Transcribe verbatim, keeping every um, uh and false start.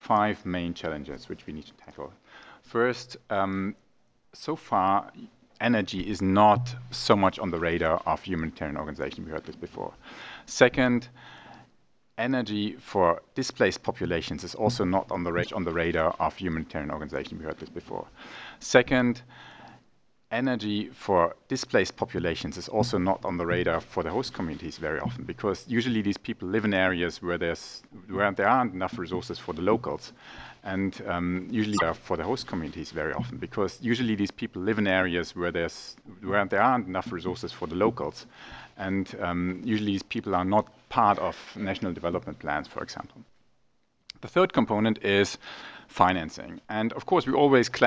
five main challenges which we need to tackle. First, um, so far, energy is not so much on the radar of humanitarian organizations. We heard this before. Second, energy for displaced populations is also not on the, ra on the radar of humanitarian organizations. We heard this before. Second, energy for displaced populations is also not on the radar for the host communities very often, because usually these people live in areas where there's where there aren't enough resources for the locals, and um, usually for the host communities very often, because usually these people live in areas where there's where there aren't enough resources for the locals, and um, usually these people are not part of national development plans, for example. The third component is financing, and of course we always claim